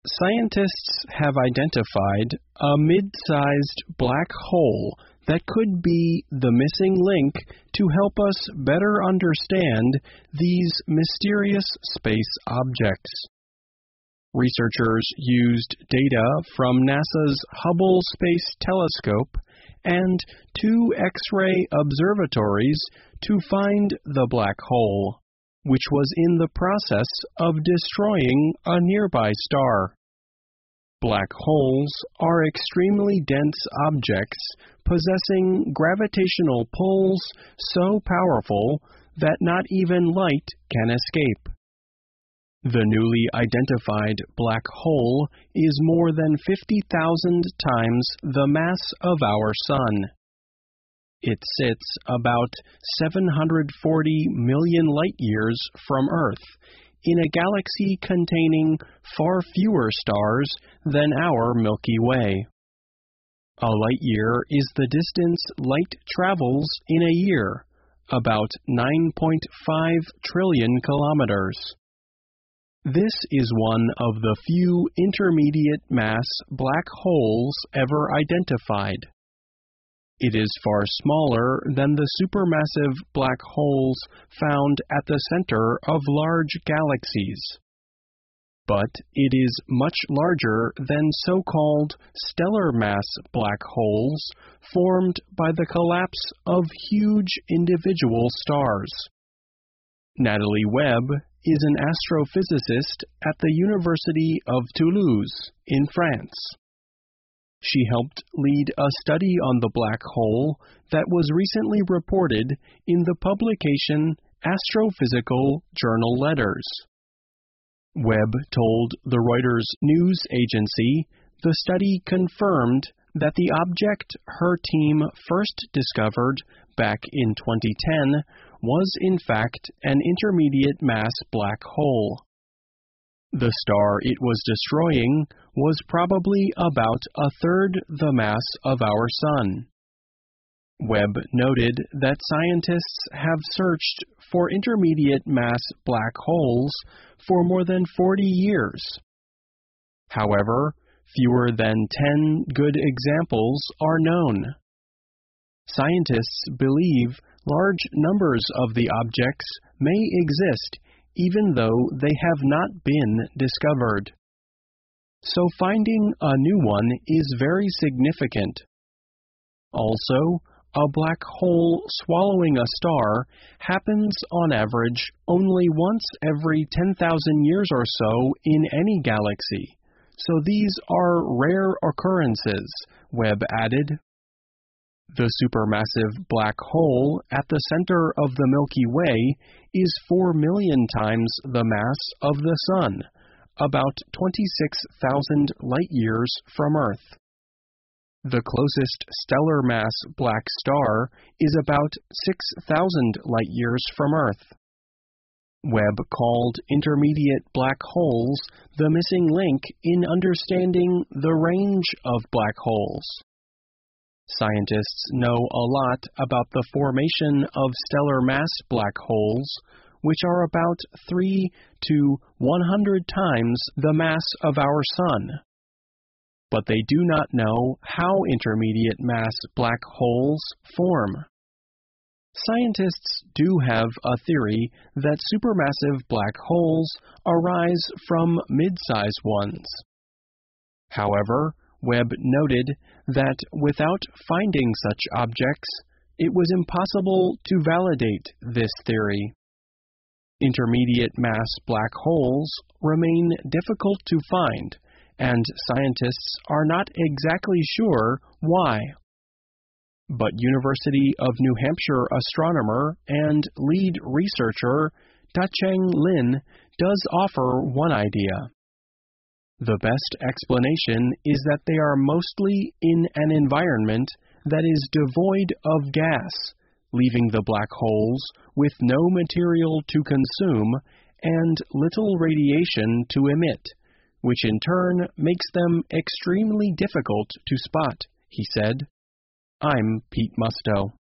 Scientists have identified a mid-sized black hole that could be the missing link to help us better understand these mysterious space objects. Researchers used data from NASA's Hubble Space Telescope and 2 X-ray observatories to find the black hole, which was in the process of destroying a nearby star. Black holes are extremely dense objects possessing gravitational pulls so powerful that not even light can escape. The newly identified black hole is more than 50,000 times the mass of our Sun. It sits about 740 million light-years from Earth, in a galaxy containing far fewer stars than our Milky Way. A light-year is the distance light travels in a year, about 9.5 trillion kilometers. This is one of the few intermediate-mass black holes ever identified. It is far smaller than the supermassive black holes found at the center of large galaxies. But it is much larger than so-called stellar mass black holes formed by the collapse of huge individual stars. Natalie Webb is an astrophysicist at the University of Toulouse in France. She helped lead a study on the black hole that was recently reported in the publication Astrophysical Journal Letters. Webb told the Reuters news agency the study confirmed that the object her team first discovered back in 2010 was in fact an intermediate mass black hole. The star it was destroying was probably about a third the mass of our Sun. Webb noted that scientists have searched for intermediate mass black holes for more than 40 years. However, fewer than 10 good examples are known. Scientists believe large numbers of the objects may exist even though they have not been discovered. So finding a new one is very significant. Also, a black hole swallowing a star happens on average only once every 10,000 years or so in any galaxy, so these are rare occurrences, Webb added. The supermassive black hole at the center of the Milky Way is 4 million times the mass of the Sun, about 26,000 light-years from Earth. The closest stellar mass black star is about 6,000 light-years from Earth. Webb called intermediate black holes the missing link in understanding the range of black holes. Scientists know a lot about the formation of stellar mass black holes, which are about 3 to 100 times the mass of our Sun. But they do not know how intermediate mass black holes form. Scientists do have a theory that supermassive black holes arise from mid-size ones. However, Webb noted that without finding such objects, it was impossible to validate this theory. Intermediate mass black holes remain difficult to find, and scientists are not exactly sure why. But University of New Hampshire astronomer and lead researcher Dacheng Lin does offer one idea. The best explanation is that they are mostly in an environment that is devoid of gas, leaving the black holes with no material to consume and little radiation to emit, which in turn makes them extremely difficult to spot, he said. I'm Pete Musto.